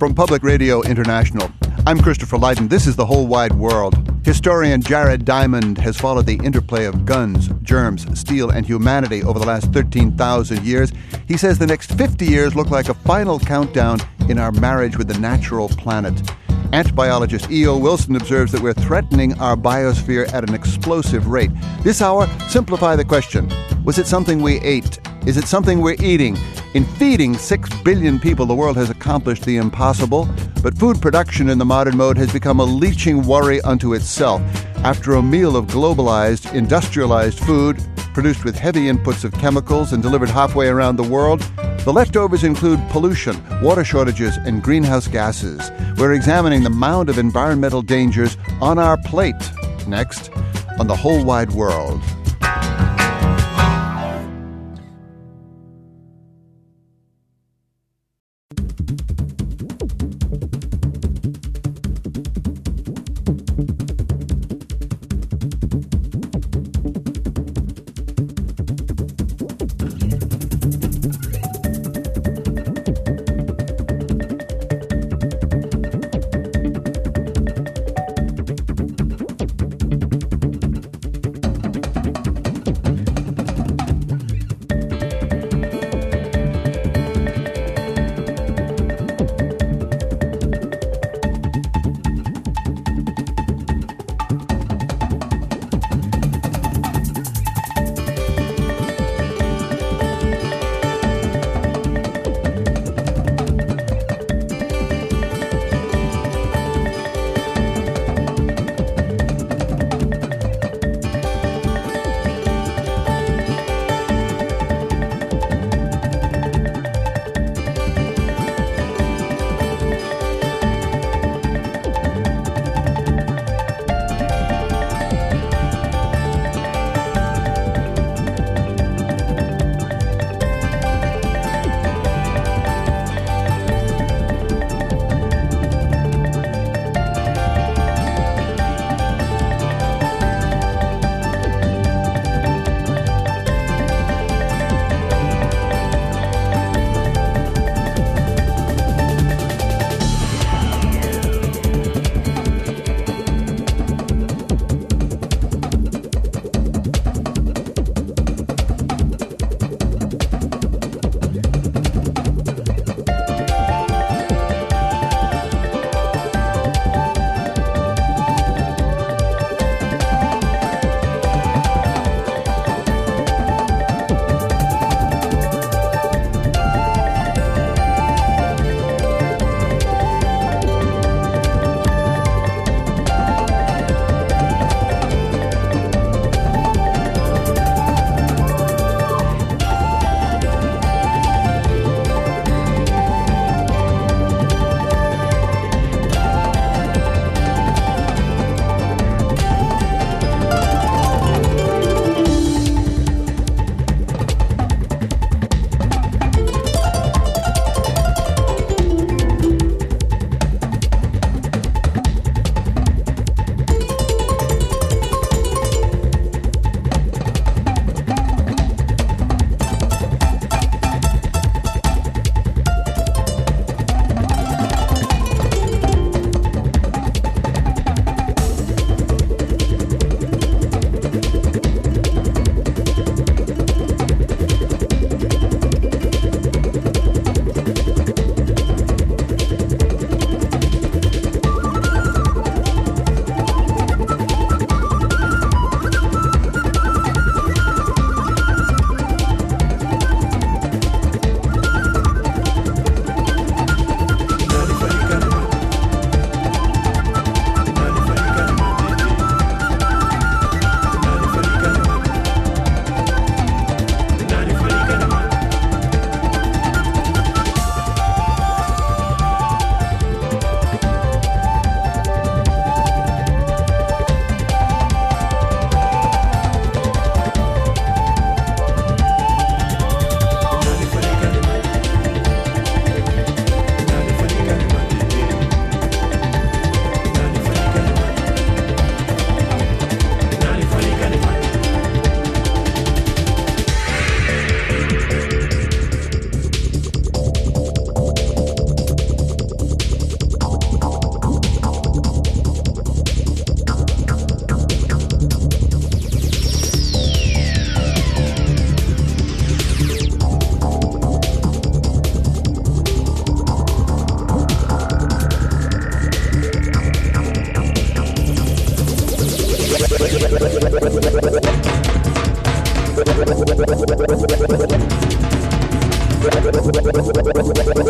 From Public Radio International, I'm Christopher Lydon. This is The Whole Wide World. Historian Jared Diamond has followed the interplay of guns, germs, steel, and humanity over the last 13,000 years. He says the next 50 years look like a final countdown in our marriage with the natural planet. Ant biologist E.O. Wilson observes that we're threatening our biosphere at an explosive rate. This hour, simplify the question. Was it something we ate? Is it something we're eating? In feeding 6 billion people, the world has accomplished the impossible, but food production in the modern mode has become a leeching worry unto itself. After a meal of globalized, industrialized food, produced with heavy inputs of chemicals and delivered halfway around the world, the leftovers include pollution, water shortages, and greenhouse gases. We're examining the mound of environmental dangers on our plate. Next, on The Whole Wide World.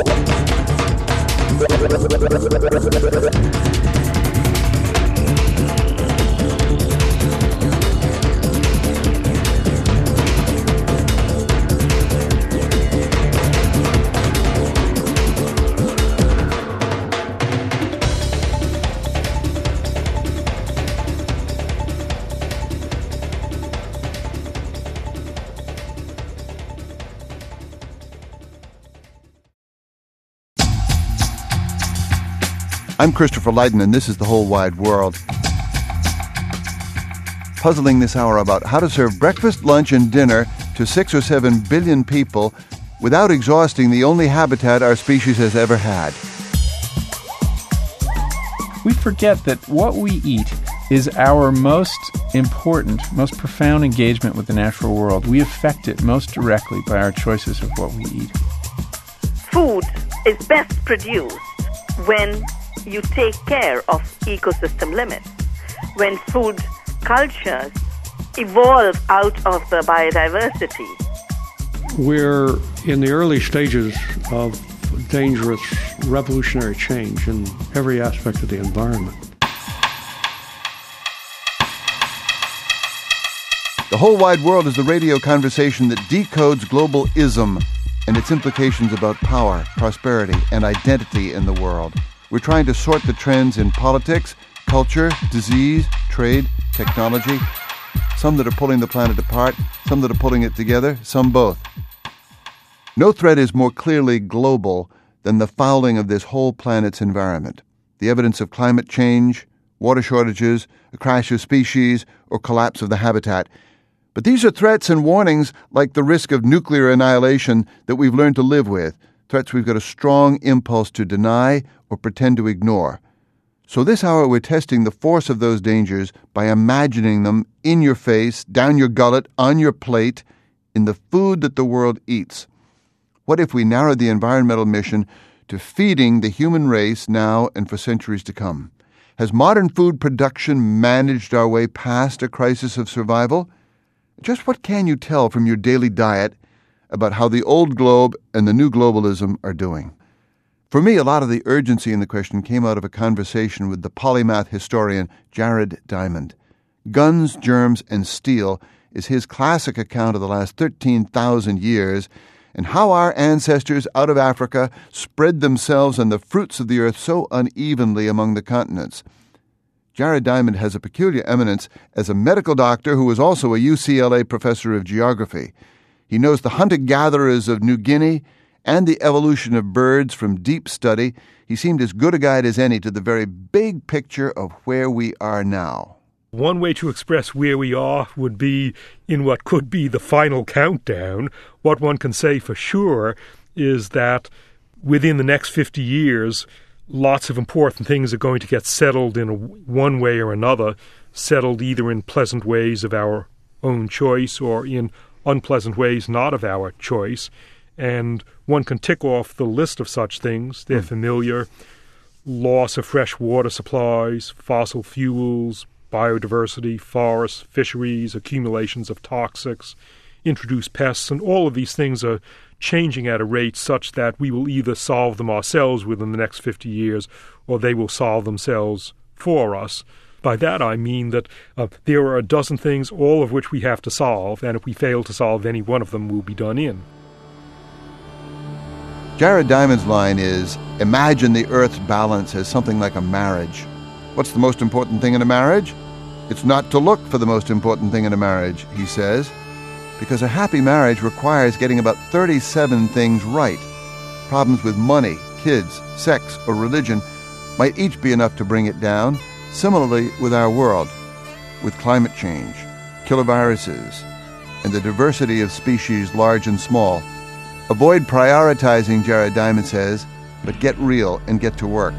I'm Christopher Lydon, and this is The Whole Wide World. Puzzling this hour about how to serve breakfast, lunch, and dinner to 6 or 7 billion people without exhausting the only habitat our species has ever had. We forget that what we eat is our most important, most profound engagement with the natural world. We affect it most directly by our choices of what we eat. Food is best produced when you take care of ecosystem limits, when food cultures evolve out of the biodiversity. We're in the early stages of dangerous revolutionary change in every aspect of the environment. The Whole Wide World is the radio conversation that decodes global ism and its implications about power, prosperity, and identity in the world. We're trying to sort the trends in politics, culture, disease, trade, technology. Some that are pulling the planet apart, some that are pulling it together, some both. No threat is more clearly global than the fouling of this whole planet's environment. The evidence of climate change, water shortages, a crash of species, or collapse of the habitat. But these are threats and warnings like the risk of nuclear annihilation that we've learned to live with, threats we've got a strong impulse to deny or pretend to ignore. So this hour we're testing the force of those dangers by imagining them in your face, down your gullet, on your plate, in the food that the world eats. What if we narrowed the environmental mission to feeding the human race now and for centuries to come? Has modern food production managed our way past a crisis of survival? Just what can you tell from your daily diet about how the old globe and the new globalism are doing? For me, a lot of the urgency in the question came out of a conversation with the polymath historian Jared Diamond. Guns, Germs, and Steel is his classic account of the last 13,000 years and how our ancestors out of Africa spread themselves and the fruits of the earth so unevenly among the continents. Jared Diamond has a peculiar eminence as a medical doctor who was also a UCLA professor of geography. He knows the hunter-gatherers of New Guinea and the evolution of birds from deep study. He seemed as good a guide as any to the very big picture of where we are now. One way to express where we are would be in what could be the final countdown. What one can say for sure is that within the next 50 years, lots of important things are going to get settled in one way or another, settled either in pleasant ways of our own choice or in unpleasant ways not of our choice. And one can tick off the list of such things. They're familiar. Loss of fresh water supplies, fossil fuels, biodiversity, forests, fisheries, accumulations of toxics, introduced pests, and all of these things are changing at a rate such that we will either solve them ourselves within the next 50 years or they will solve themselves for us. By that I mean that there are a dozen things, all of which we have to solve, and if we fail to solve any one of them, we'll be done in. Jared Diamond's line is, imagine the Earth's balance as something like a marriage. What's the most important thing in a marriage? It's not to look for the most important thing in a marriage, he says, because a happy marriage requires getting about 37 things right. Problems with money, kids, sex, or religion might each be enough to bring it down. Similarly with our world, with climate change, killer viruses, and the diversity of species large and small. Avoid prioritizing, Jared Diamond says, but get real and get to work.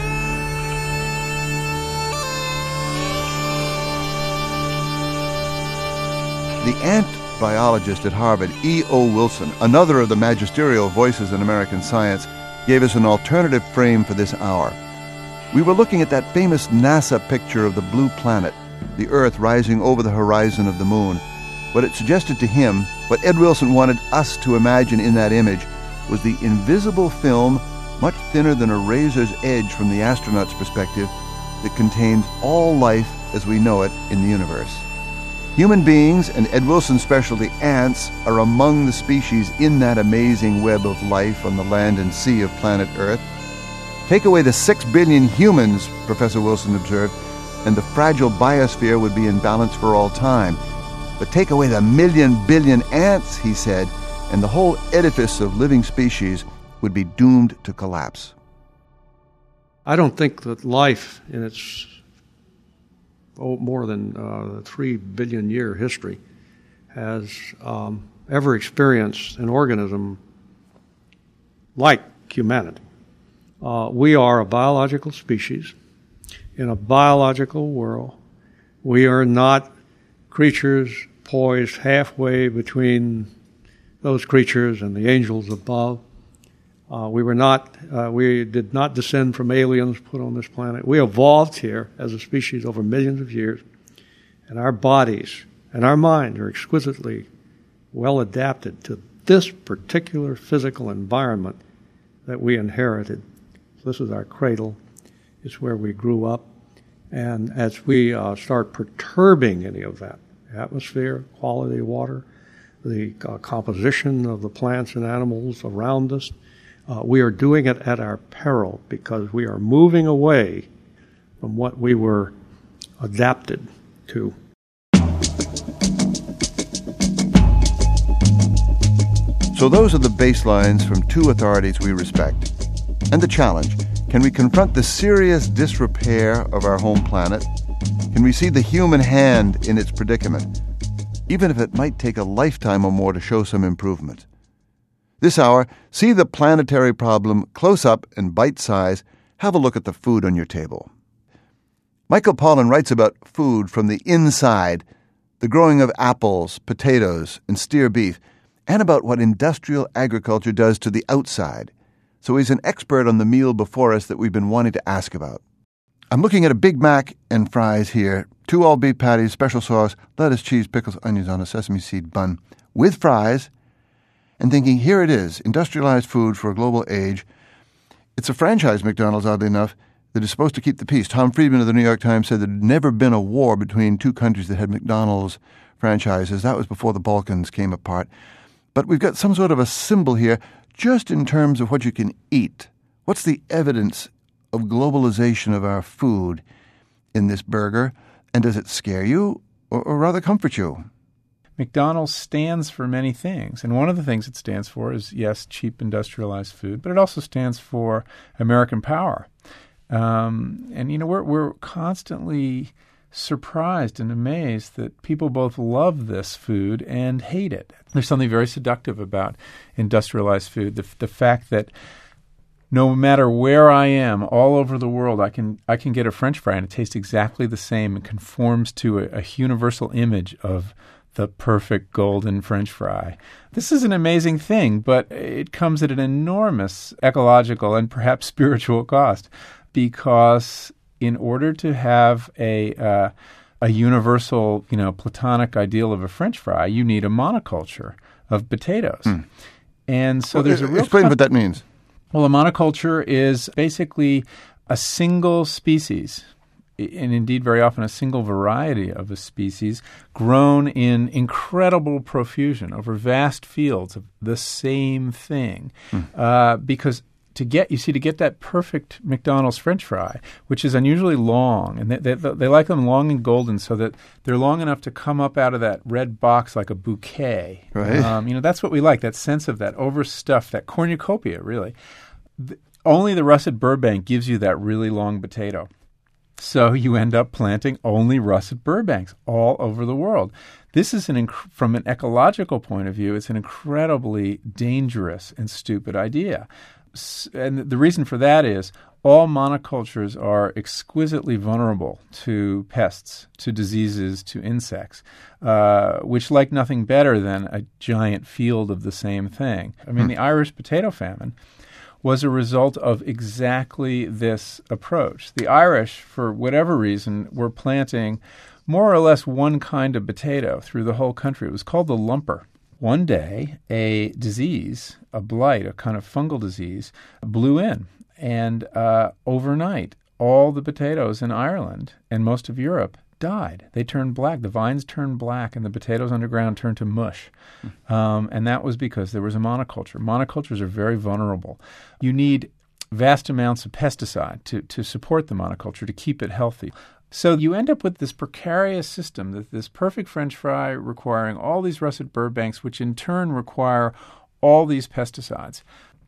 The ant biologist at Harvard, E.O. Wilson, another of the magisterial voices in American science, gave us an alternative frame for this hour. We were looking at that famous NASA picture of the blue planet, the Earth rising over the horizon of the moon. What it suggested to him, what Ed Wilson wanted us to imagine in that image, was the invisible film, much thinner than a razor's edge from the astronaut's perspective, that contains all life as we know it in the universe. Human beings and Ed Wilson's specialty, ants, are among the species in that amazing web of life on the land and sea of planet Earth. Take away the 6 billion humans, Professor Wilson observed, and the fragile biosphere would be in balance for all time. But take away the million billion ants, he said, and the whole edifice of living species would be doomed to collapse. I don't think that life in its more than 3 billion year history has ever experienced an organism like humanity. We are a biological species in a biological world. We are not creatures poised halfway between those creatures and the angels above. We did not descend from aliens put on this planet. We evolved here as a species over millions of years, and our bodies and our mind are exquisitely well adapted to this particular physical environment that we inherited. So this is our cradle. It's where we grew up. And as we start perturbing any of that, atmosphere, quality of water, the composition of the plants and animals around us, we are doing it at our peril because we are moving away from what we were adapted to. So those are the baselines from two authorities we respect. And the challenge: can we confront the serious disrepair of our home planet? Can we see the human hand in its predicament, even if it might take a lifetime or more to show some improvement? This hour, see the planetary problem close up and bite size. Have a look at the food on your table. Michael Pollan writes about food from the inside, the growing of apples, potatoes, and steer beef, and about what industrial agriculture does to the outside. So he's an expert on the meal before us that we've been wanting to ask about. I'm looking at a Big Mac and fries here, 2 all-beef patties, special sauce, lettuce, cheese, pickles, onions on a sesame seed bun, with fries, and thinking, here it is, industrialized food for a global age. It's a franchise McDonald's, oddly enough, that is supposed to keep the peace. Tom Friedman of the New York Times said there had never been a war between two countries that had McDonald's franchises. That was before the Balkans came apart. But we've got some sort of a symbol here, just in terms of what you can eat. What's the evidence of globalization of our food in this burger? And does it scare you or rather comfort you? McDonald's stands for many things, and one of the things it stands for is, yes, cheap industrialized food, but it also stands for American power. And, you know, we're constantly surprised and amazed that people both love this food and hate it. There's something very seductive about industrialized food, the fact that no matter where I am, all over the world, I can get a French fry and it tastes exactly the same and conforms to a universal image of the perfect golden French fry. This is an amazing thing, but it comes at an enormous ecological and perhaps spiritual cost, because in order to have a universal, platonic ideal of a French fry, you need a monoculture of potatoes. And so there's a real... Explain what that means. Well, a monoculture is basically a single species, and indeed very often a single variety of a species, grown in incredible profusion over vast fields of the same thing. Because to get that perfect McDonald's French fry, which is unusually long, and they like them long and golden so that they're long enough to come up out of that red box like a bouquet. Right. That's what we like, that sense of that overstuffed, that cornucopia, really. Only the russet Burbank gives you that really long potato. So you end up planting only russet Burbanks all over the world. This is from an ecological point of view, it's an incredibly dangerous and stupid idea. And the reason for that is all monocultures are exquisitely vulnerable to pests, to diseases, to insects, which like nothing better than a giant field of the same thing. I mean, the Irish potato famine was a result of exactly this approach. The Irish, for whatever reason, were planting more or less one kind of potato through the whole country. It was called the lumper. One day, a disease, a blight, a kind of fungal disease, blew in. And overnight, all the potatoes in Ireland and most of Europe died. They turned black. The vines turned black, and the potatoes underground turned to mush. And that was because there was a monoculture. Monocultures are very vulnerable. You need vast amounts of pesticide to support the monoculture, to keep it healthy. So you end up with this precarious system, this perfect French fry requiring all these russet Burbanks, which in turn require all these pesticides.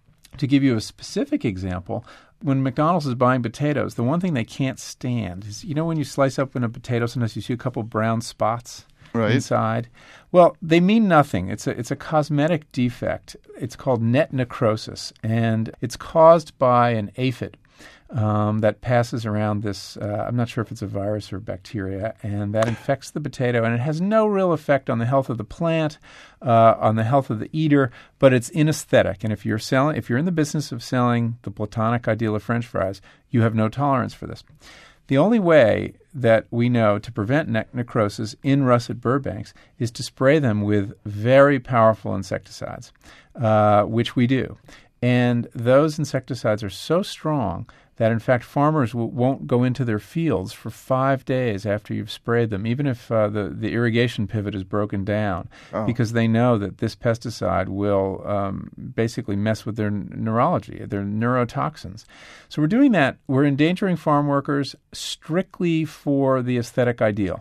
To give you a specific example, when McDonald's is buying potatoes, the one thing they can't stand is, you know, when you slice up in a potato, sometimes you see a couple brown spots inside. Well, they mean nothing. It's a cosmetic defect. It's called net necrosis, and it's caused by an aphid that passes around this, I'm not sure if it's a virus or bacteria, and that infects the potato, and it has no real effect on the health of the plant, on the health of the eater, but it's inesthetic. And if you're in the business of selling the platonic ideal of French fries, you have no tolerance for this. The only way that we know to prevent necrosis in russet Burbanks is to spray them with very powerful insecticides, which we do. And those insecticides are so strong that, in fact, farmers won't go into their fields for 5 days after you've sprayed them, even if the irrigation pivot is broken down, because they know that this pesticide will basically mess with their neurology, their neurotoxins. So we're doing that. We're endangering farm workers strictly for the aesthetic ideal.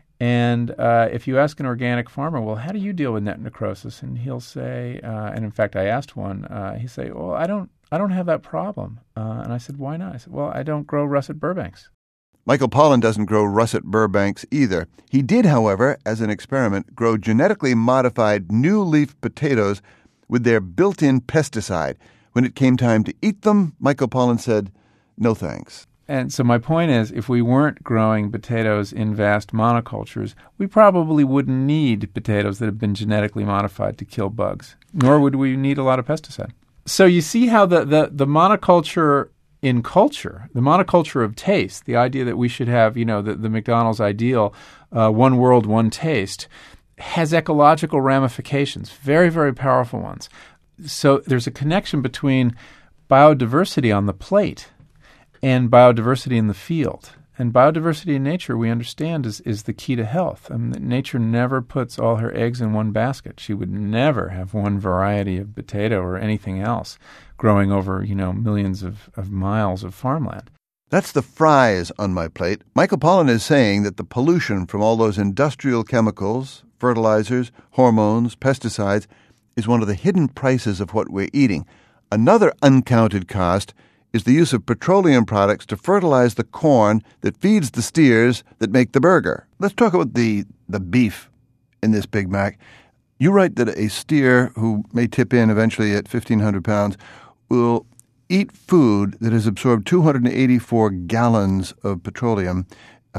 And if you ask an organic farmer, well, how do you deal with net necrosis? And he'll say, and in fact, I asked one, he'd say, well, I don't have that problem. And I said, why not? I said, well, I don't grow russet Burbanks. Michael Pollan doesn't grow russet Burbanks either. He did, however, as an experiment, grow genetically modified new leaf potatoes with their built-in pesticide. When it came time to eat them, Michael Pollan said, no thanks. And so my point is, if we weren't growing potatoes in vast monocultures, we probably wouldn't need potatoes that have been genetically modified to kill bugs, nor would we need a lot of pesticide. So you see how the monoculture in culture, the monoculture of taste, the idea that we should have, the McDonald's ideal, one world, one taste, has ecological ramifications, very, very powerful ones. So there's a connection between biodiversity on the plate and biodiversity in the field. And biodiversity in nature, we understand, is the key to health. I mean, nature never puts all her eggs in one basket. She would never have one variety of potato or anything else growing over, millions of miles of farmland. That's the fries on my plate. Michael Pollan is saying that the pollution from all those industrial chemicals, fertilizers, hormones, pesticides, is one of the hidden prices of what we're eating. Another uncounted cost is the use of petroleum products to fertilize the corn that feeds the steers that make the burger. Let's talk about the beef in this Big Mac. You write that a steer who may tip in eventually at 1,500 pounds will eat food that has absorbed 284 gallons of petroleum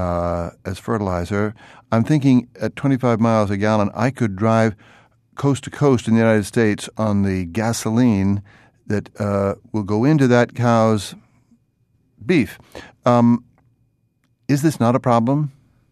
as fertilizer. I'm thinking at 25 miles a gallon, I could drive coast to coast in the United States on the gasoline that will go into that cow's beef. Is this not a problem?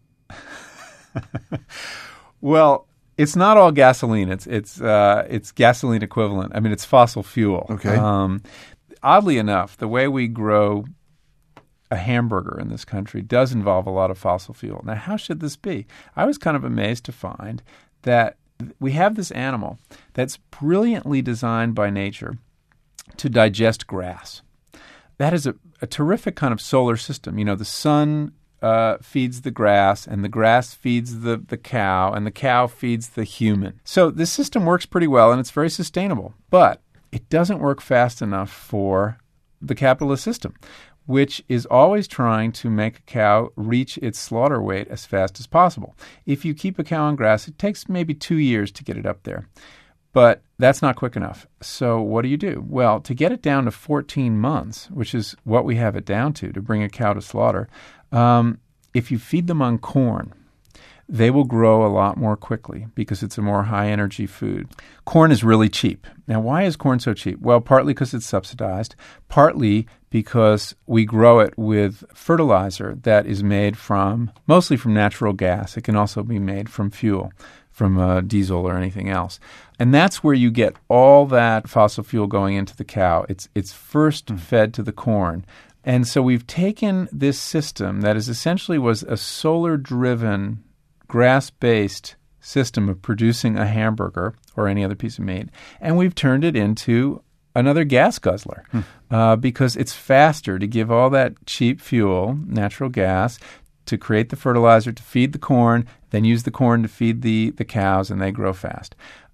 Well, it's not all gasoline. It's gasoline equivalent. I mean, it's fossil fuel. Okay. Oddly enough, the way we grow a hamburger in this country does involve a lot of fossil fuel. Now, how should this be? I was kind of amazed to find that we have this animal that's brilliantly designed by nature to digest grass. That is a terrific kind of solar system. The sun feeds the grass, and the grass feeds the cow, and the cow feeds the human. So this system works pretty well, and it's very sustainable. But it doesn't work fast enough for the capitalist system, which is always trying to make a cow reach its slaughter weight as fast as possible. If you keep a cow on grass, it takes maybe 2 years to get it up there. But that's not quick enough. So what do? Well, to get it down to 14 months, which is what we have it down to bring a cow to slaughter, if you feed them on corn, they will grow a lot more quickly because it's a more high-energy food. Corn is really cheap. Now, why is corn so cheap? Well, partly because it's subsidized, partly because we grow it with fertilizer that is made mostly from natural gas. It can also be made from fuel. from diesel or anything else. And that's where you get all that fossil fuel going into the cow. It's first fed to the corn. And so we've taken this system that is essentially was a solar-driven, grass-based system of producing a hamburger or any other piece of meat, and we've turned it into another gas guzzler because it's faster to give all that cheap fuel, natural gas, to create the fertilizer, to feed the corn, then use the corn to feed the cows, and they grow fast.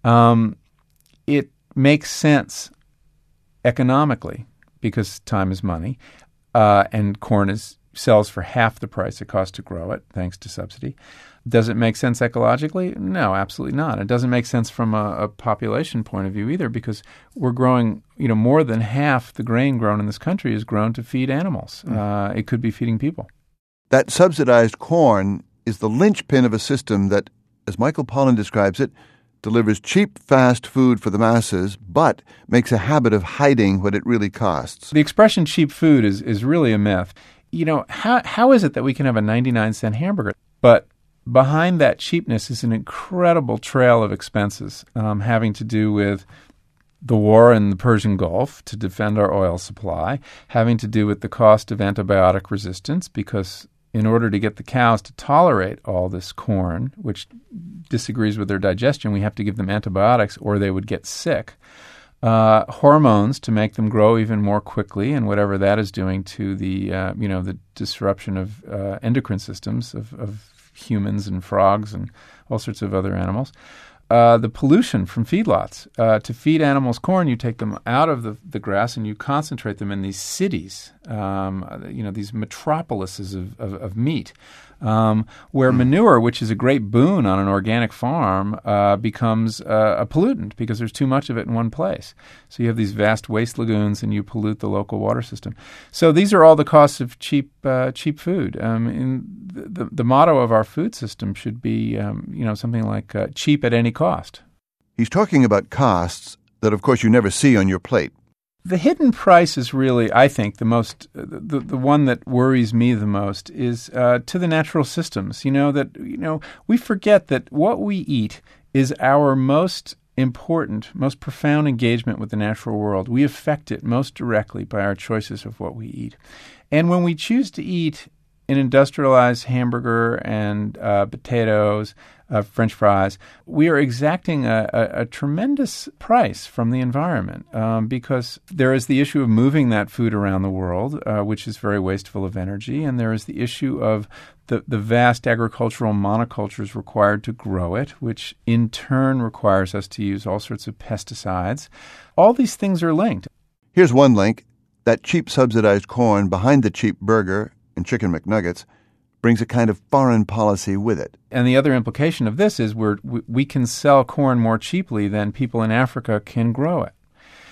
It makes sense economically because time is money, and corn sells for half the price it costs to grow it, thanks to subsidy. Does it make sense ecologically? No, absolutely not. It doesn't make sense from a population point of view either, because we're growing, more than half the grain grown in this country is grown to feed animals. It could be feeding people. That subsidized corn is the linchpin of a system that, as Michael Pollan describes it, delivers cheap, fast food for the masses, but makes a habit of hiding what it really costs. The expression cheap food is really a myth. How is it that we can have a 99-cent hamburger, but behind that cheapness is an incredible trail of expenses having to do with the war in the Persian Gulf to defend our oil supply, having to do with the cost of antibiotic resistance, because in order to get the cows to tolerate all this corn, which disagrees with their digestion, we have to give them antibiotics or they would get sick. Hormones to make them grow even more quickly, and whatever that is doing to the the disruption of endocrine systems of humans and frogs and all sorts of other animals. The pollution from feedlots. To feed animals corn, you take them out of the grass and you concentrate them in these cities, these metropolises of meat, where manure, which is a great boon on an organic farm, becomes a pollutant because there's too much of it in one place. So you have these vast waste lagoons and you pollute the local water system. So these are all the costs of cheap food. The motto of our food system should be, something like cheap at any cost. He's talking about costs that, of course, you never see on your plate. The hidden price is really, I think, the most, the one that worries me the most is to the natural systems. We forget that what we eat is our most important, most profound engagement with the natural world. We affect it most directly by our choices of what we eat. And when we choose to eat an industrialized hamburger and potatoes, French fries, we are exacting a tremendous price from the environment because there is the issue of moving that food around the world, which is very wasteful of energy, and there is the issue of the vast agricultural monocultures required to grow it, which in turn requires us to use all sorts of pesticides. All these things are linked. Here's one link. That cheap subsidized corn behind the cheap burger and chicken McNuggets brings a kind of foreign policy with it. And the other implication of this is we can sell corn more cheaply than people in Africa can grow it.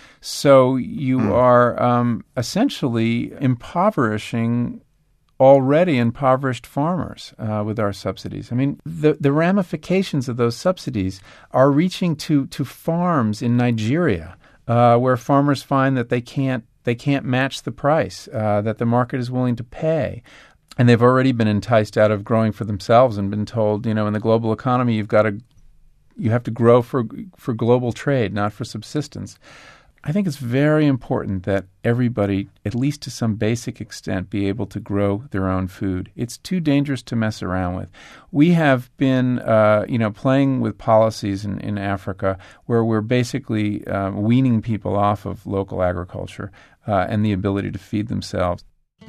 So you are essentially impoverishing already impoverished farmers with our subsidies. I mean, the ramifications of those subsidies are reaching to farms in Nigeria where farmers find that they can't match the price that the market is willing to pay. And they've already been enticed out of growing for themselves and been told, in the global economy, you have to grow for global trade, not for subsistence. I think it's very important that everybody, at least to some basic extent, be able to grow their own food. It's too dangerous to mess around with. We have been, playing with policies in Africa where we're basically weaning people off of local agriculture and the ability to feed themselves.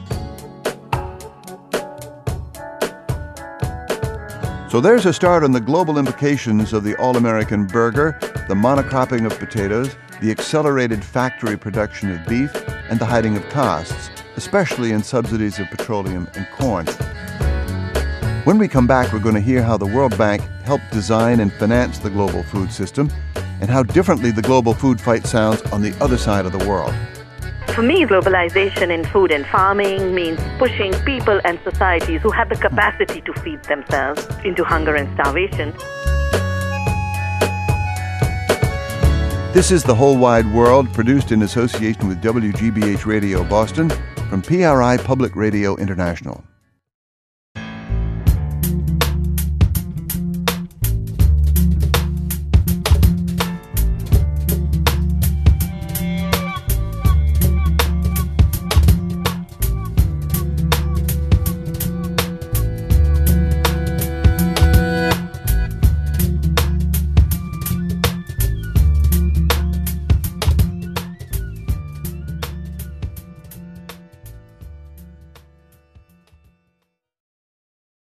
So there's a start on the global implications of the all-American burger, the monocropping of potatoes, the accelerated factory production of beef, and the hiding of costs, especially in subsidies of petroleum and corn. When we come back, we're going to hear how the World Bank helped design and finance the global food system and how differently the global food fight sounds on the other side of the world. For me, globalization in food and farming means pushing people and societies who have the capacity to feed themselves into hunger and starvation. This is The Whole Wide World, produced in association with WGBH Radio Boston from PRI Public Radio International.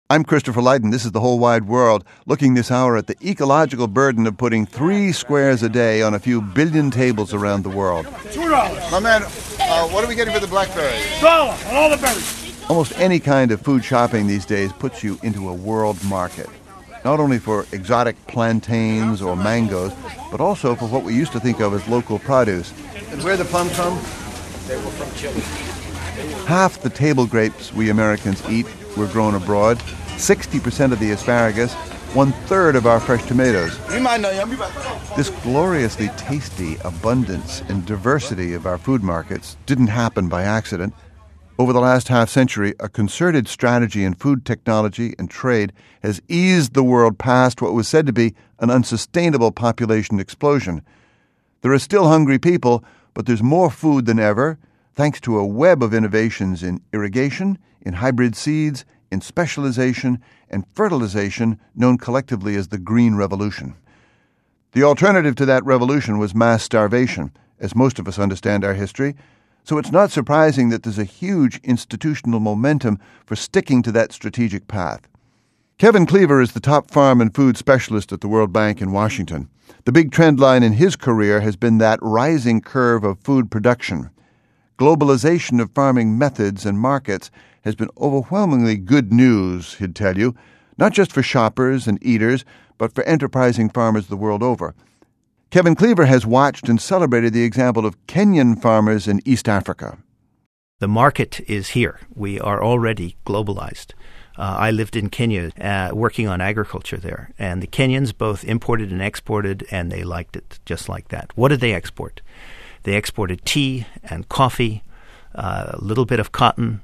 I'm Christopher Lydon. This is The Whole Wide World, looking this hour at the ecological burden of putting 3 squares a day on a few billion tables around the world. $2. My man, what are we getting for the blackberries? $1 on all the berries. Almost any kind of food shopping these days puts you into a world market. Not only for exotic plantains or mangoes, but also for what we used to think of as local produce. And where the plums from? They were from Chile. Half the table grapes we Americans eat were grown abroad, 60% of the asparagus, 1/3 of our fresh tomatoes. This gloriously tasty abundance and diversity of our food markets didn't happen by accident. Over the last half-century, a concerted strategy in food technology and trade has eased the world past what was said to be an unsustainable population explosion. There are still hungry people, but there's more food than ever, thanks to a web of innovations in irrigation, in hybrid seeds, in specialization, and fertilization known collectively as the Green Revolution. The alternative to that revolution was mass starvation, as most of us understand our history, so it's not surprising that there's a huge institutional momentum for sticking to that strategic path. Kevin Cleaver is the top farm and food specialist at the World Bank in Washington. The big trend line in his career has been that rising curve of food production. Globalization of farming methods and markets has been overwhelmingly good news, he'd tell you, not just for shoppers and eaters, but for enterprising farmers the world over. Kevin Cleaver has watched and celebrated the example of Kenyan farmers in East Africa. The market is here. We are already globalized. I lived in Kenya working on agriculture there, and the Kenyans both imported and exported, and they liked it just like that. What did they export? They exported tea and coffee, a little bit of cotton,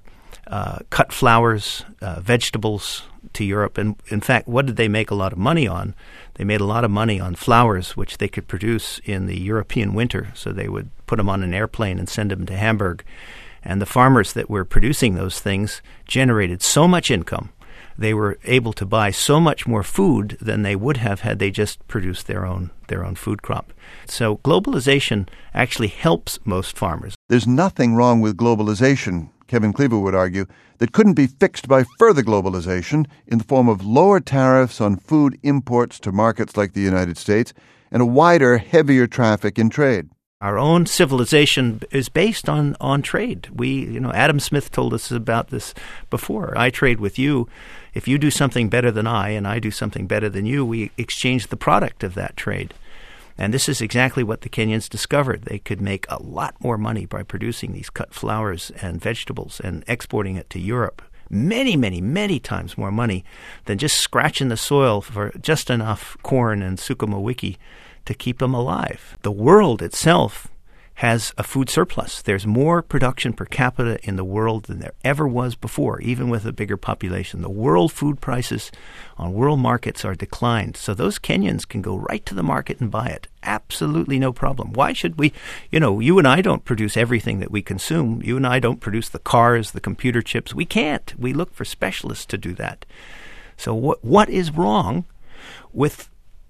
cut flowers, vegetables to Europe. And in fact, what did they make a lot of money on? They made a lot of money on flowers, which they could produce in the European winter. So they would put them on an airplane and send them to Hamburg. And the farmers that were producing those things generated so much income. They were able to buy so much more food than they would have had they just produced their own food crop. So globalization actually helps most farmers. There's nothing wrong with globalization, Kevin Cleaver would argue, that couldn't be fixed by further globalization in the form of lower tariffs on food imports to markets like the United States and a wider, heavier traffic in trade. Our own civilization is based on trade. Adam Smith told us about this before. I trade with you. If you do something better than I and I do something better than you, we exchange the product of that trade. And this is exactly what the Kenyans discovered. They could make a lot more money by producing these cut flowers and vegetables and exporting it to Europe. Many, many, many times more money than just scratching the soil for just enough corn and sukuma wiki to keep them alive. The world itself has a food surplus. There's more production per capita in the world than there ever was before, even with a bigger population. The world food prices on world markets are declined. So those Kenyans can go right to the market and buy it. Absolutely no problem. Why should we? You and I don't produce everything that we consume. You and I don't produce the cars, the computer chips. We can't. We look for specialists to do that. So what is wrong with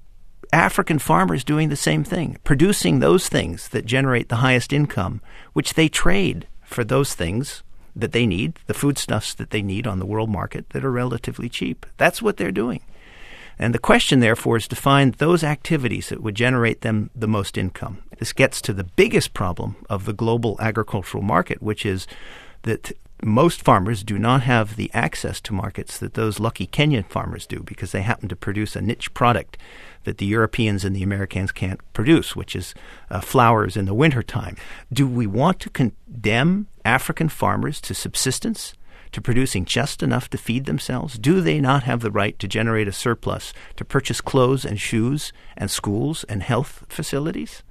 African farmers doing the same thing, producing those things that generate the highest income, which they trade for those things that they need, the foodstuffs that they need on the world market that are relatively cheap. That's what they're doing. And the question, therefore, is to find those activities that would generate them the most income. This gets to the biggest problem of the global agricultural market, which is that most farmers do not have the access to markets that those lucky Kenyan farmers do because they happen to produce a niche product that the Europeans and the Americans can't produce, which is flowers in the wintertime. Do we want to condemn African farmers to subsistence, to producing just enough to feed themselves? Do they not have the right to generate a surplus to purchase clothes and shoes and schools and health facilities?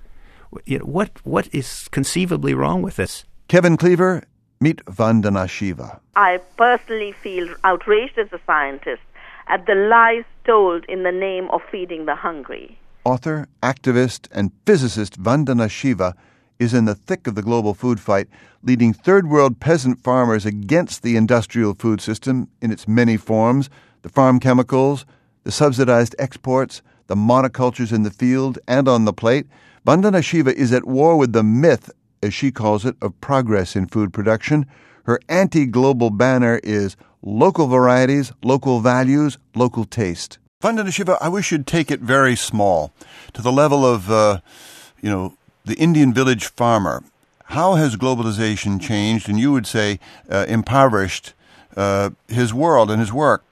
What is conceivably wrong with this? Kevin Cleaver, meet Vandana Shiva. I personally feel outraged as a scientist at the lies told in the name of feeding the hungry. Author, activist, and physicist Vandana Shiva is in the thick of the global food fight, leading third-world peasant farmers against the industrial food system in its many forms, the farm chemicals, the subsidized exports, the monocultures in the field and on the plate. Vandana Shiva is at war with the myth, as she calls it, of progress in food production. Her anti-global banner is local varieties, local values, local taste. Vandana Shiva, I wish you'd take it very small, to the level of, the Indian village farmer. How has globalization changed, and you would say impoverished, his world and his work?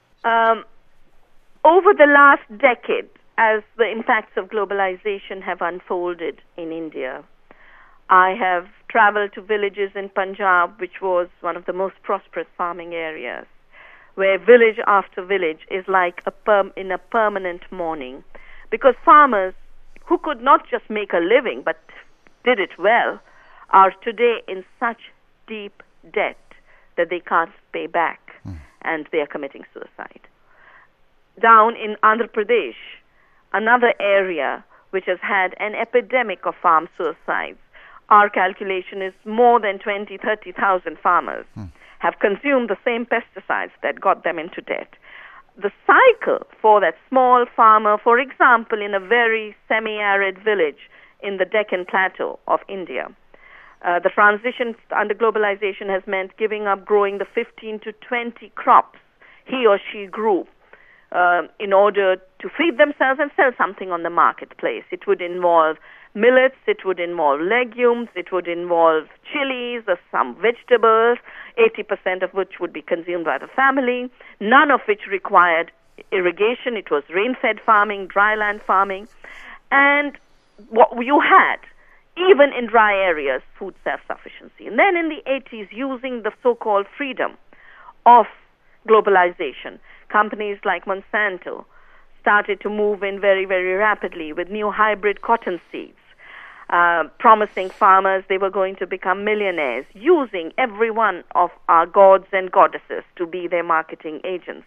Over the last decade, as the impacts of globalization have unfolded in India, I have traveled to villages in Punjab, which was one of the most prosperous farming areas, where village after village is like in a permanent mourning, because farmers who could not just make a living but did it well are today in such deep debt that they can't pay back, and they are committing suicide. Down in Andhra Pradesh, another area which has had an epidemic of farm suicides, our calculation is more than 30,000 farmers have consumed the same pesticides that got them into debt. The cycle for that small farmer, for example, in a very semi-arid village in the Deccan Plateau of India, the transition under globalization has meant giving up growing the 15 to 20 crops he or she grew in order to feed themselves and sell something on the marketplace. It would involve millets, it would involve legumes, it would involve chilies or some vegetables, 80% of which would be consumed by the family, none of which required irrigation. It was rain-fed farming, dryland farming. And what you had, even in dry areas, food self-sufficiency. And then in the 80s, using the so-called freedom of globalization, companies like Monsanto started to move in very, very rapidly with new hybrid cotton seeds, promising farmers they were going to become millionaires, using every one of our gods and goddesses to be their marketing agents,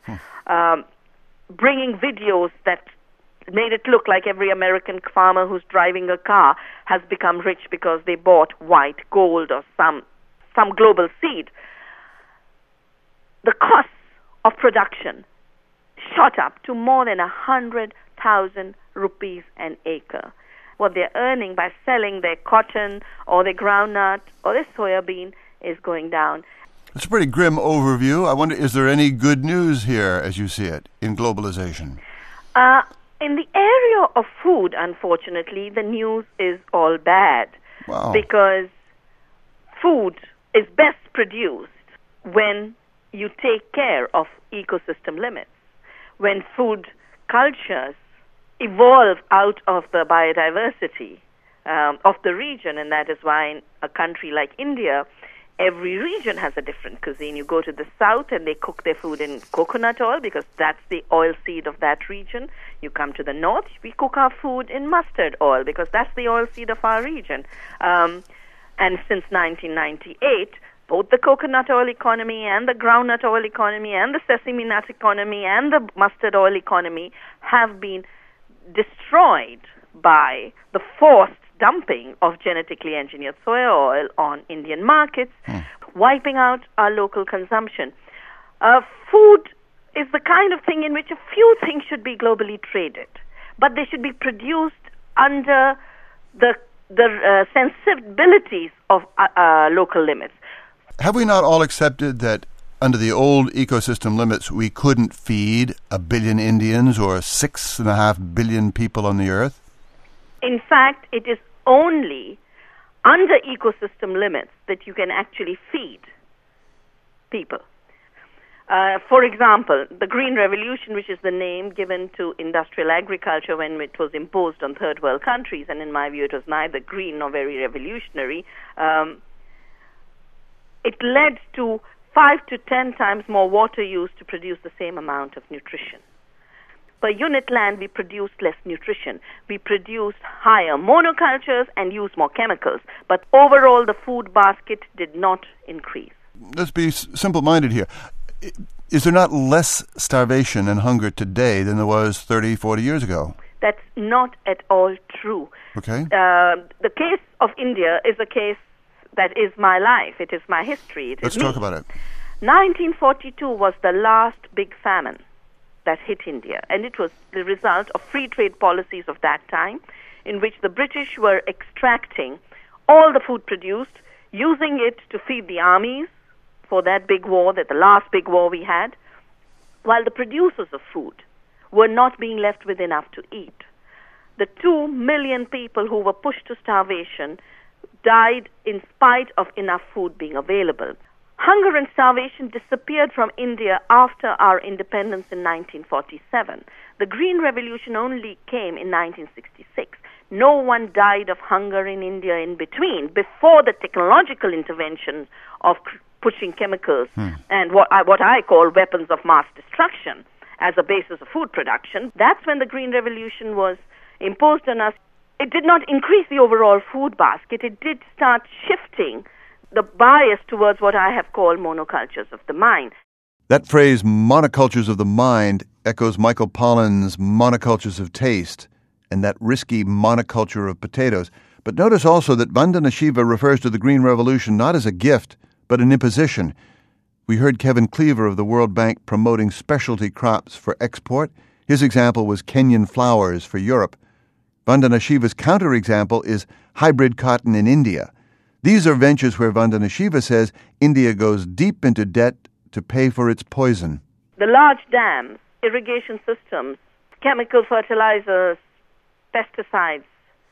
bringing videos that made it look like every American farmer who's driving a car has become rich because they bought white gold or some global seed. The costs of production shot up to more than 100,000 rupees an acre. What they're earning by selling their cotton or their groundnut or their soya bean is going down. It's a pretty grim overview. I wonder, is there any good news here as you see it in globalization? In the area of food, unfortunately, the news is all bad. Wow. Because food is best produced when you take care of ecosystem limits, when food cultures evolve out of the biodiversity of the region, and that is why in a country like India, every region has a different cuisine. You go to the south and they cook their food in coconut oil because that's the oil seed of that region. You come to the north, we cook our food in mustard oil because that's the oil seed of our region. And since 1998, both the coconut oil economy and the groundnut oil economy and the sesame nut economy and the mustard oil economy have been destroyed by the forced dumping of genetically engineered soya oil on Indian markets, wiping out our local consumption. Food is the kind of thing in which a few things should be globally traded, but they should be produced under the sensibilities of local limits. Have we not all accepted that under the old ecosystem limits we couldn't feed 1 billion Indians or 6.5 billion people on the earth? In fact, it is only under ecosystem limits that you can actually feed people. For example, the Green Revolution, which is the name given to industrial agriculture when it was imposed on third world countries, and in my view it was neither green nor very revolutionary, it led to 5 to 10 times more water used to produce the same amount of nutrition. Per unit land, we produced less nutrition. We produced higher monocultures and used more chemicals. But overall, the food basket did not increase. Let's be simple-minded here. Is there not less starvation and hunger today than there was 30, 40 years ago? That's not at all true. Okay. The case of India is a case that is my life. It is my history. Let's talk about it. 1942 was the last big famine that hit India, and it was the result of free trade policies of that time, in which the British were extracting all the food produced, using it to feed the armies for that big war, the last big war we had, while the producers of food were not being left with enough to eat. The 2 million people who were pushed to starvation died in spite of enough food being available. Hunger and starvation disappeared from India after our independence in 1947. The Green Revolution only came in 1966. No one died of hunger in India in between, before the technological intervention of pushing chemicals and what I call weapons of mass destruction as a basis of food production. That's when the Green Revolution was imposed on us. It did not increase the overall food basket. It did start shifting the bias towards what I have called monocultures of the mind. That phrase, monocultures of the mind, echoes Michael Pollan's monocultures of taste and that risky monoculture of potatoes. But notice also that Vandana Shiva refers to the Green Revolution not as a gift, but an imposition. We heard Kevin Cleaver of the World Bank promoting specialty crops for export. His example was Kenyan flowers for Europe. Vandana Shiva's counterexample is hybrid cotton in India. These are ventures where Vandana Shiva says India goes deep into debt to pay for its poison. The large dams, irrigation systems, chemical fertilizers, pesticides,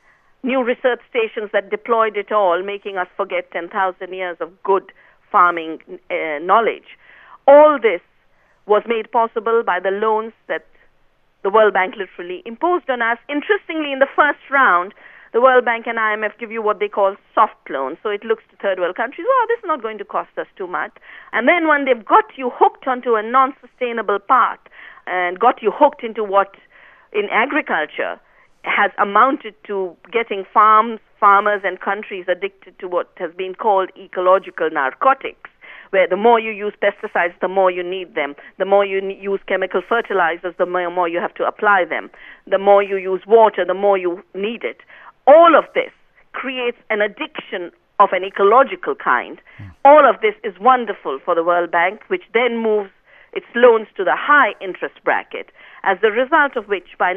new research stations that deployed it all, making us forget 10,000 years of good farming knowledge. All this was made possible by the loans that the World Bank literally imposed on us. Interestingly, in the first round, the World Bank and IMF give you what they call soft loans. So it looks to third world countries, oh, this is not going to cost us too much. And then when they've got you hooked onto a non-sustainable path and got you hooked into what in agriculture has amounted to getting farmers and countries addicted to what has been called ecological narcotics, where the more you use pesticides, the more you need them. The more you use chemical fertilizers, the more you have to apply them. The more you use water, the more you need it. All of this creates an addiction of an ecological kind. All of this is wonderful for the World Bank, which then moves its loans to the high interest bracket, as the result of which by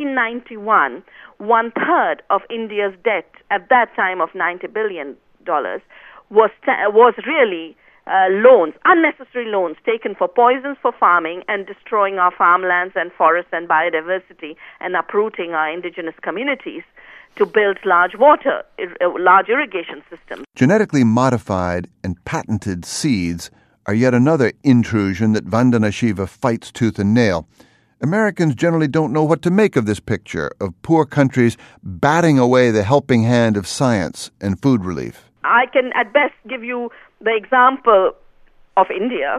1991, 1/3 of India's debt at that time of $90 billion was really loans, unnecessary loans taken for poisons for farming and destroying our farmlands and forests and biodiversity and uprooting our indigenous communities to build large irrigation systems. Genetically modified and patented seeds are yet another intrusion that Vandana Shiva fights tooth and nail. Americans generally don't know what to make of this picture of poor countries batting away the helping hand of science and food relief. I can at best give you the example of India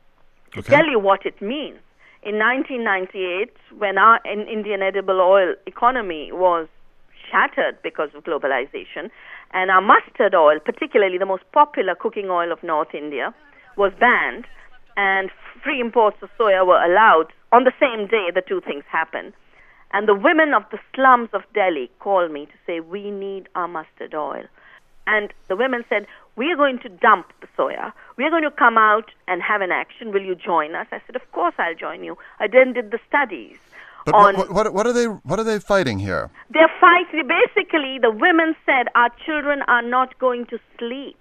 to tell you what it means. In 1998, when our Indian edible oil economy was shattered because of globalization, and our mustard oil, particularly the most popular cooking oil of North India, was banned, and free imports of soya were allowed. On the same day, the two things happened. And the women of the slums of Delhi called me to say, we need our mustard oil. And the women said, we are going to dump the soya. We are going to come out and have an action. Will you join us? I said, of course I'll join you. I then did the studies. But what are they fighting here? They're fighting. Basically, the women said our children are not going to sleep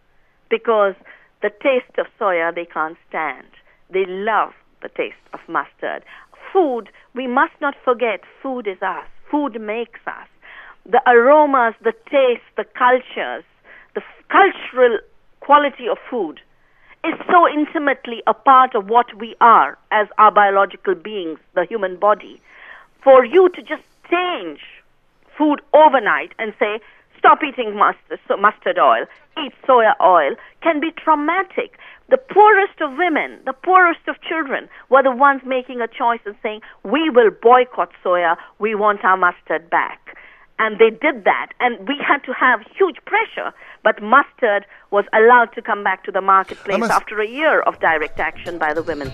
because the taste of soya they can't stand. They love the taste of mustard. Food, we must not forget, food is us. Food makes us. The aromas, the tastes, the cultures, the cultural quality of food is so intimately a part of what we are as our biological beings, the human body. For you to just change food overnight and say, stop eating mustard oil, eat soya oil, can be traumatic. The poorest of women, the poorest of children were the ones making a choice and saying, we will boycott soya, we want our mustard back. And they did that, and we had to have huge pressure, but mustard was allowed to come back to the marketplace after a year of direct action by the women.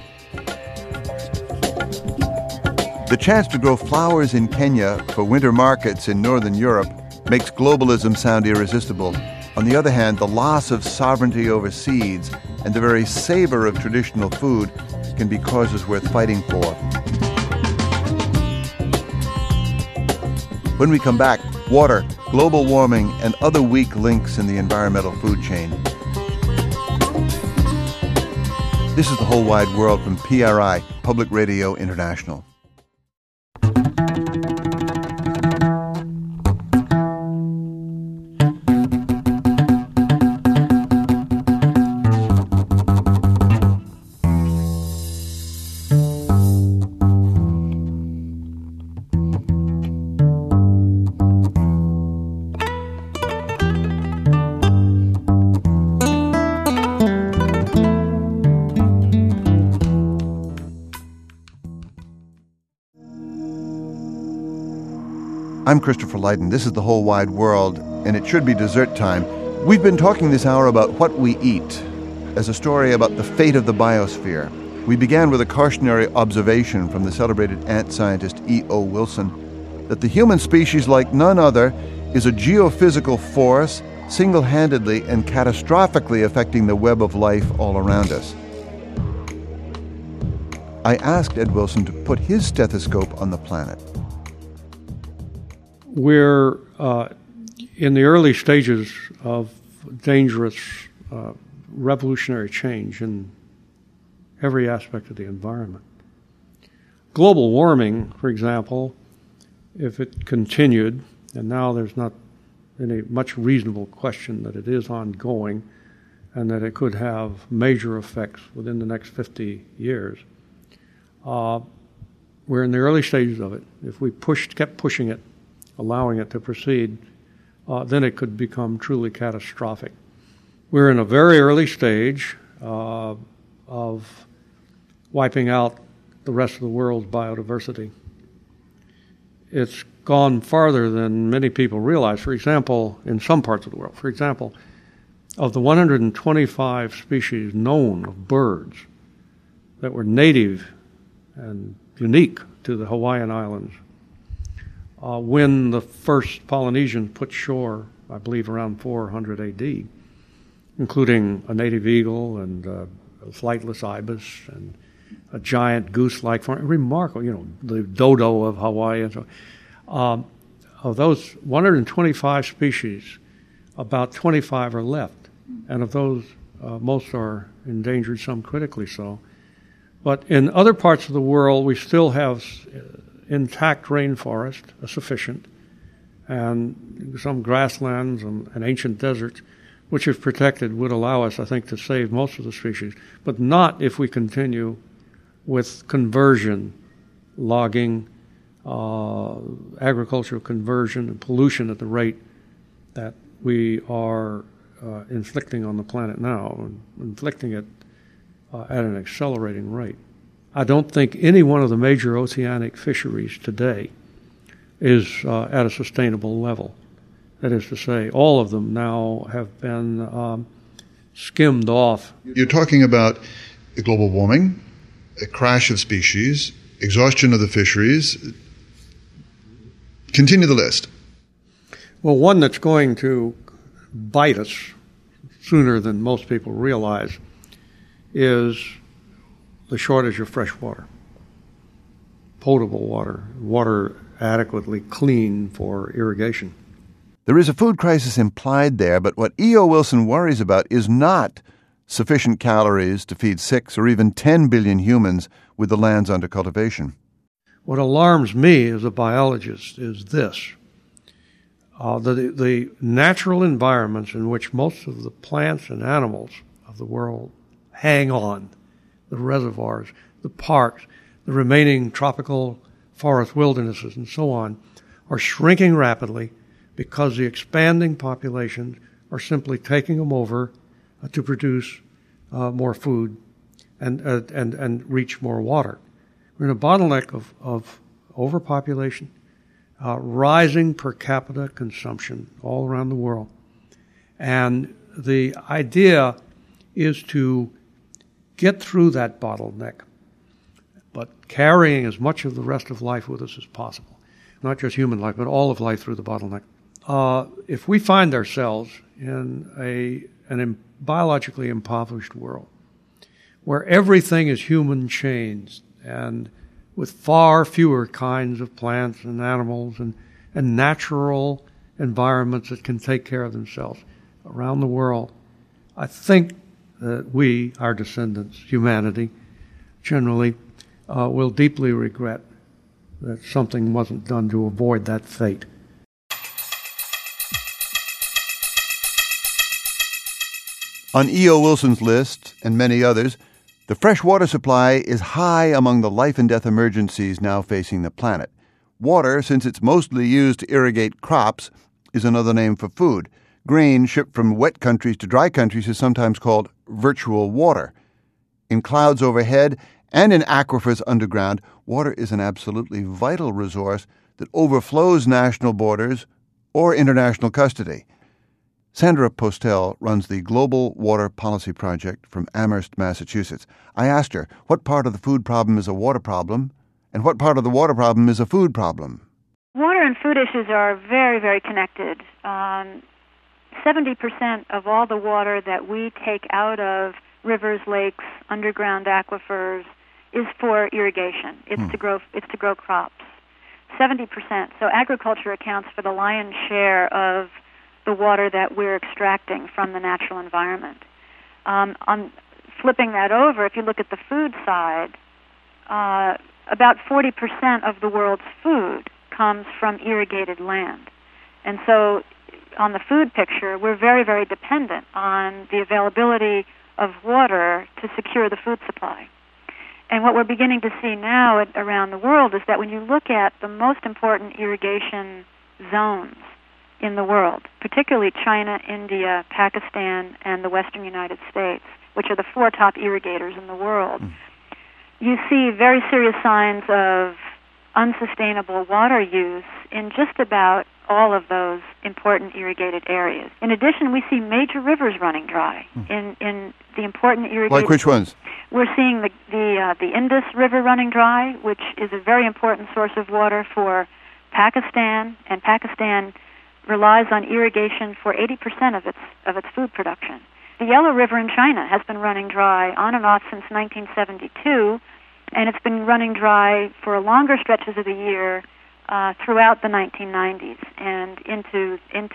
The chance to grow flowers in Kenya for winter markets in northern Europe makes globalism sound irresistible. On the other hand, the loss of sovereignty over seeds and the very savor of traditional food can be causes worth fighting for. When we come back, water, global warming, and other weak links in the environmental food chain. This is The Whole Wide World from PRI, Public Radio International. I'm Christopher Lydon. This is The Whole Wide World, and it should be dessert time. We've been talking this hour about what we eat as a story about the fate of the biosphere. We began with a cautionary observation from the celebrated ant scientist E.O. Wilson that the human species, like none other, is a geophysical force single-handedly and catastrophically affecting the web of life all around us. I asked Ed Wilson to put his stethoscope on the planet. We're in the early stages of dangerous revolutionary change in every aspect of the environment. Global warming, for example, if it continued, and now there's not any much reasonable question that it is ongoing and that it could have major effects within the next 50 years, we're in the early stages of it. If we kept pushing it, allowing it to proceed, then it could become truly catastrophic. We're in a very early stage of wiping out the rest of the world's biodiversity. It's gone farther than many people realize. For example, in some parts of the world, for example, of the 125 species known of birds that were native and unique to the Hawaiian Islands, when the first Polynesians put shore, I believe around 400 AD, including a native eagle and a flightless ibis and a giant goose-like form, remarkable, the dodo of Hawaii. And so, of those 125 species, about 25 are left. And of those, most are endangered, some critically so. But in other parts of the world, we still have intact rainforest, sufficient, and some grasslands and ancient deserts, which if protected would allow us, I think, to save most of the species, but not if we continue with conversion, logging, agricultural conversion, and pollution at the rate that we are inflicting on the planet now, and inflicting it at an accelerating rate. I don't think any one of the major oceanic fisheries today is at a sustainable level. That is to say, all of them now have been skimmed off. You're talking about global warming, a crash of species, exhaustion of the fisheries. Continue the list. Well, one that's going to bite us sooner than most people realize is the shortage of fresh water, potable water, water adequately clean for irrigation. There is a food crisis implied there, but what E.O. Wilson worries about is not sufficient calories to feed 6 or even 10 billion humans with the lands under cultivation. What alarms me as a biologist is this. The natural environments in which most of the plants and animals of the world hang on, the reservoirs, the parks, the remaining tropical forest wildernesses, and so on, are shrinking rapidly because the expanding populations are simply taking them over to produce more food and reach more water. We're in a bottleneck of overpopulation, rising per capita consumption all around the world. And the idea is to get through that bottleneck, but carrying as much of the rest of life with us as possible. Not just human life, but all of life through the bottleneck. If we find ourselves in an biologically impoverished world, where everything is human chains and with far fewer kinds of plants and animals and natural environments that can take care of themselves around the world, I think that we, our descendants, humanity, generally, will deeply regret that something wasn't done to avoid that fate. On E.O. Wilson's list, and many others, the fresh water supply is high among the life and death emergencies now facing the planet. Water, since it's mostly used to irrigate crops, is another name for food. Grain shipped from wet countries to dry countries is sometimes called virtual water. In clouds overhead and in aquifers underground, water is an absolutely vital resource that overflows national borders or international custody. Sandra Postel runs the Global Water Policy Project from Amherst, Massachusetts. I asked her what part of the food problem is a water problem and what part of the water problem is a food problem. Water and food issues are very, very connected. 70% of all the water that we take out of rivers, lakes, underground aquifers is for irrigation. It's to grow crops. 70%. So agriculture accounts for the lion's share of the water that we're extracting from the natural environment. On flipping that over, if you look at the food side, about 40% of the world's food comes from irrigated land. And so on the food picture, we're very, very dependent on the availability of water to secure the food supply. And what we're beginning to see now around the world is that when you look at the most important irrigation zones in the world, particularly China, India, Pakistan, and the western United States, which are the 4 top irrigators in the world, you see very serious signs of unsustainable water use in just about all of those important irrigated areas. In addition, we see major rivers running dry in the important irrigated... Like which ones? We're seeing the Indus River running dry, which is a very important source of water for Pakistan, and Pakistan relies on irrigation for 80% of its food production. The Yellow River in China has been running dry on and off since 1972, and it's been running dry for longer stretches of the year throughout the 1990s and into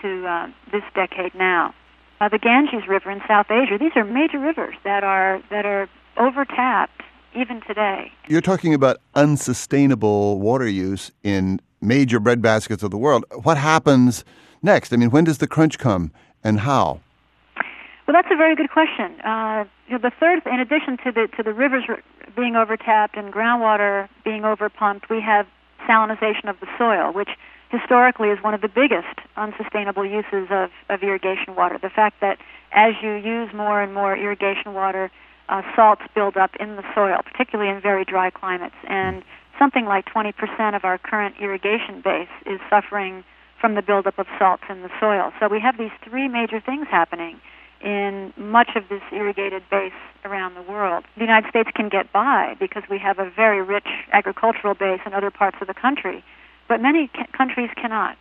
this decade now. The Ganges River in South Asia, these are major rivers that are overtapped even today. You're talking about unsustainable water use in major breadbaskets of the world. What happens next? I mean, when does the crunch come and how? Well, that's a very good question. The third, in addition to the rivers being overtapped and groundwater being overpumped, we have salinization of the soil, which historically is one of the biggest unsustainable uses of irrigation water. The fact that as you use more and more irrigation water, salts build up in the soil, particularly in very dry climates. And something like 20% of our current irrigation base is suffering from the buildup of salts in the soil. So we have these 3 major things happening in much of this irrigated base around the world. The United States can get by because we have a very rich agricultural base in other parts of the country, but many countries cannot.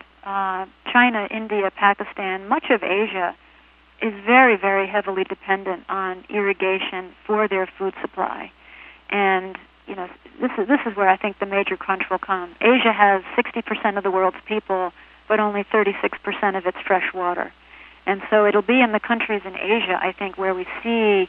China, India, Pakistan, much of Asia is very, very heavily dependent on irrigation for their food supply. And this is where I think the major crunch will come. Asia has 60% of the world's people, but only 36% of its fresh water. And so it'll be in the countries in Asia, I think, where we see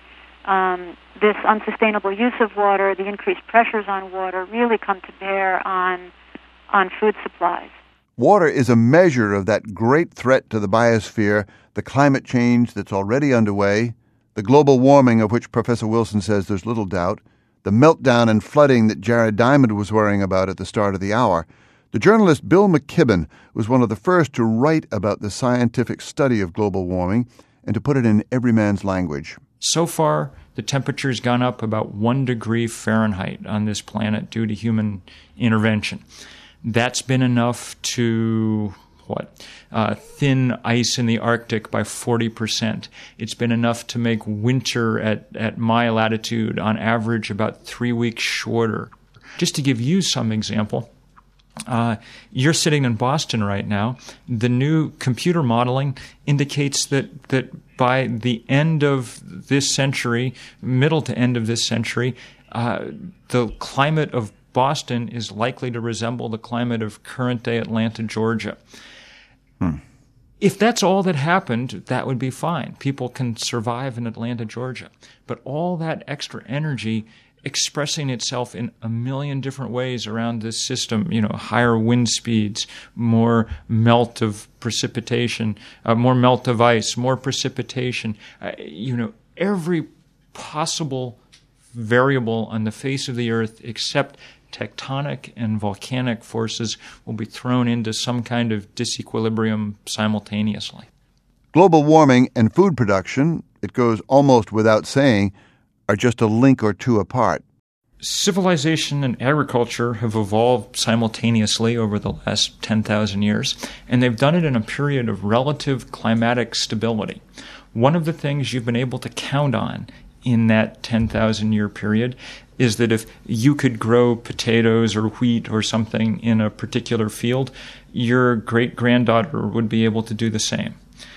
this unsustainable use of water, the increased pressures on water, really come to bear on food supplies. Water is a measure of that great threat to the biosphere, the climate change that's already underway, the global warming of which Professor Wilson says there's little doubt, the meltdown and flooding that Jared Diamond was worrying about at the start of the hour. The journalist Bill McKibben was one of the first to write about the scientific study of global warming and to put it in everyman's language. So far, the temperature's gone up about 1 degree Fahrenheit on this planet due to human intervention. That's been enough to, thin ice in the Arctic by 40%. It's been enough to make winter at my latitude on average about 3 weeks shorter. Just to give you some example, you're sitting in Boston right now. The new computer modeling indicates that by the end of this century, middle to end of this century, the climate of Boston is likely to resemble the climate of current-day Atlanta, Georgia. If that's all that happened, that would be fine. People can survive in Atlanta, Georgia. But all that extra energy expressing itself in a million different ways around this system, higher wind speeds, more melt of precipitation, more melt of ice, more precipitation, every possible variable on the face of the earth except tectonic and volcanic forces will be thrown into some kind of disequilibrium simultaneously. Global warming and food production, it goes almost without saying, are just a link or two apart. Civilization and agriculture have evolved simultaneously over the last 10,000 years, and they've done it in a period of relative climatic stability. One of the things you've been able to count on in that 10,000-year period is that if you could grow potatoes or wheat or something in a particular field, your great-granddaughter would be able to do the same.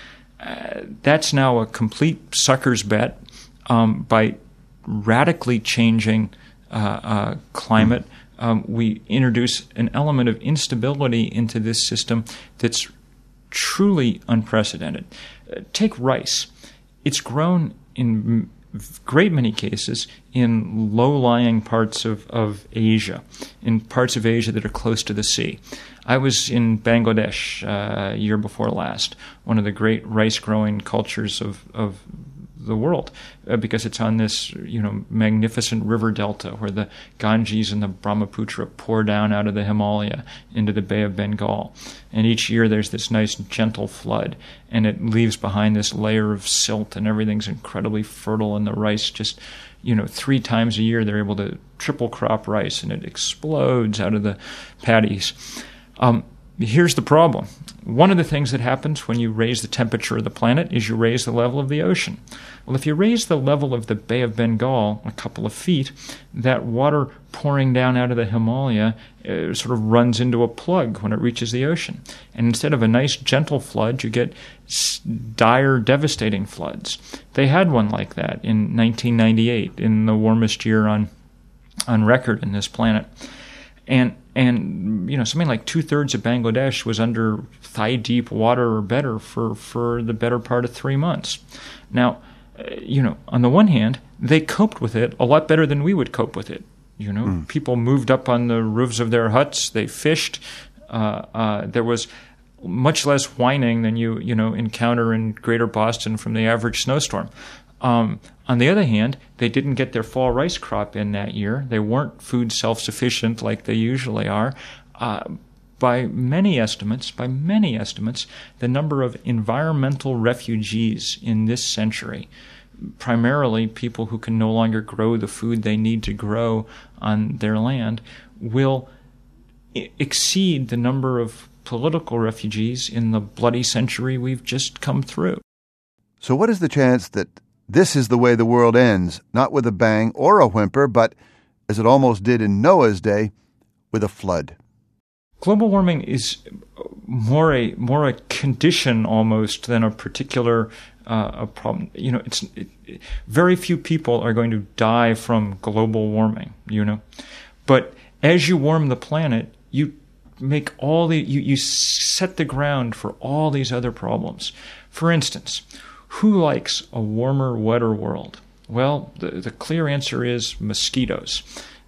That's now a complete sucker's bet. By radically changing climate, we introduce an element of instability into this system that's truly unprecedented. Take rice. It's grown in great many cases in low-lying parts of Asia, in parts of Asia that are close to the sea. I was in Bangladesh year before last, one of the great rice-growing cultures of the world, because it's on this magnificent river delta where the Ganges and the Brahmaputra pour down out of the Himalaya into the Bay of Bengal. And each year there's this nice gentle flood, and it leaves behind this layer of silt, and everything's incredibly fertile, and the rice just 3 times a year they're able to triple crop rice, and it explodes out of the paddies. Here's the problem. One of the things that happens when you raise the temperature of the planet is you raise the level of the ocean. Well, if you raise the level of the Bay of Bengal a couple of feet, that water pouring down out of the Himalaya sort of runs into a plug when it reaches the ocean. And instead of a nice gentle flood, you get dire, devastating floods. They had one like that in 1998, in the warmest year on record in this planet. And something like 2/3 of Bangladesh was under thigh-deep water or better for the better part of 3 months. Now, on the one hand, they coped with it a lot better than we would cope with it. People moved up on the roofs of their huts. They fished. There was much less whining than you encounter in Greater Boston from the average snowstorm. On the other hand, they didn't get their fall rice crop in that year. They weren't food self-sufficient like they usually are. By many estimates, the number of environmental refugees in this century, primarily people who can no longer grow the food they need to grow on their land, will exceed the number of political refugees in the bloody century we've just come through. So what is the chance that this is the way the world ends, not with a bang or a whimper, but, as it almost did in Noah's day, with a flood? Global warming is more a condition almost than a particular a problem. Very few people are going to die from global warming. But as you warm the planet, you make you set the ground for all these other problems. For instance, who likes a warmer, wetter world? Well, the clear answer is mosquitoes.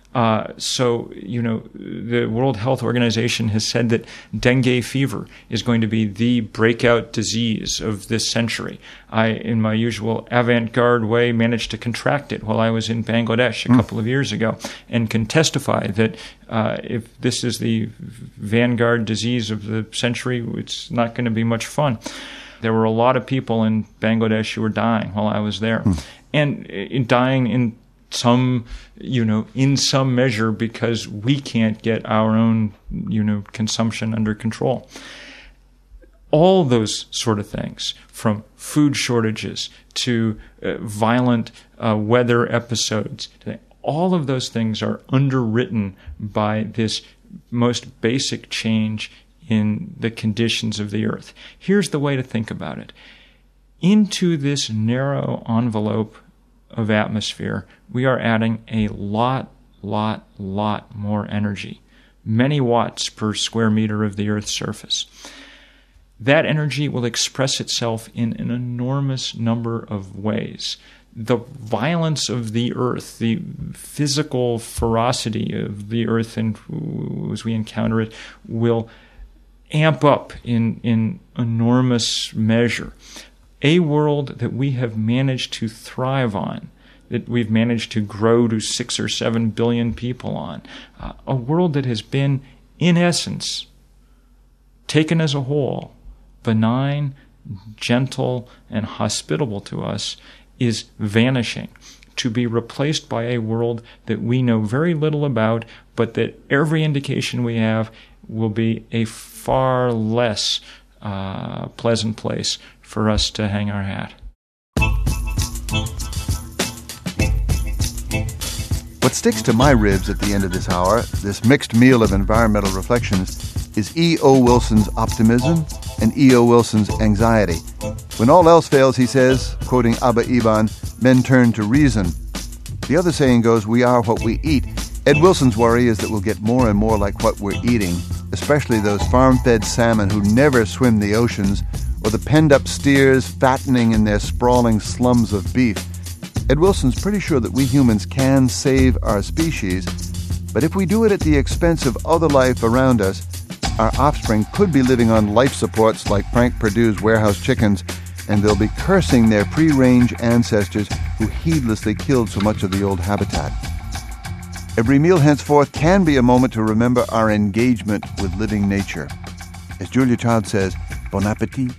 The World Health Organization has said that dengue fever is going to be the breakout disease of this century. I, in my usual avant-garde way, managed to contract it while I was in Bangladesh a couple of years ago, and can testify that if this is the vanguard disease of the century, it's not going to be much fun. There were a lot of people in Bangladesh who were dying while I was there, and dying in some measure because we can't get our own, consumption under control. All those sort of things, from food shortages to violent weather episodes, all of those things are underwritten by this most basic change in the conditions of the earth. Here's the way to think about it. Into this narrow envelope of atmosphere, we are adding a lot more energy, many watts per square meter of the Earth's surface. that energy will express itself in an enormous number of ways. The violence of the earth, the physical ferocity of the earth, and as we encounter it, will amp up in enormous measure. A world that we have managed to thrive on, that we've managed to grow to 6 or 7 billion people on, a world that has been, in essence, taken as a whole, benign, gentle, and hospitable to us, is vanishing, to be replaced by a world that we know very little about, but that every indication we have will be a far less pleasant place for us to hang our hat. What sticks to my ribs at the end of this hour, this mixed meal of environmental reflections, is E.O. Wilson's optimism and E.O. Wilson's anxiety. When all else fails, he says, quoting Abba Eban, men turn to reason. The other saying goes, we are what we eat. Ed Wilson's worry is that we'll get more and more like what we're eating, especially those farm-fed salmon who never swim the oceans, or the penned-up steers fattening in their sprawling slums of beef. Ed Wilson's pretty sure that we humans can save our species, but if we do it at the expense of other life around us, our offspring could be living on life supports like Frank Perdue's warehouse chickens, and they'll be cursing their free-range ancestors who heedlessly killed so much of the old habitat. Every meal henceforth can be a moment to remember our engagement with living nature. As Julia Child says, bon appetit.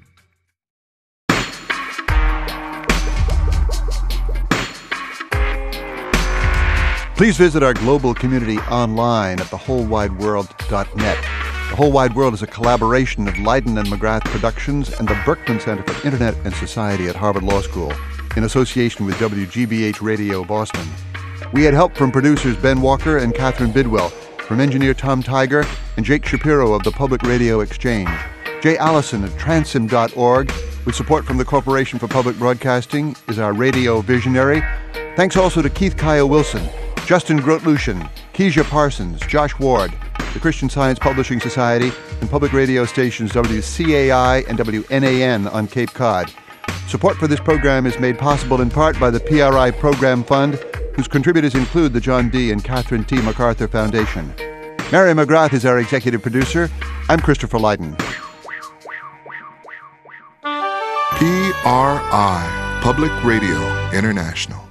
Please visit our global community online at thewholewideworld.net. The Whole Wide World is a collaboration of Leiden and McGrath Productions and the Berkman Center for Internet and Society at Harvard Law School, in association with WGBH Radio Boston. We had help from producers Ben Walker and Catherine Bidwell, from engineer Tom Tiger and Jake Shapiro of the Public Radio Exchange, Jay Allison at transim.org, with support from the Corporation for Public Broadcasting, is our radio visionary. Thanks also to Keith Kaya Wilson, Justin Grotlushin, Keisha Parsons, Josh Ward, the Christian Science Publishing Society, and public radio stations WCAI and WNAN on Cape Cod. Support for this program is made possible in part by the PRI Program Fund, whose contributors include the John D. and Catherine T. MacArthur Foundation. Mary McGrath is our executive producer. I'm Christopher Leiden. PRI, Public Radio International.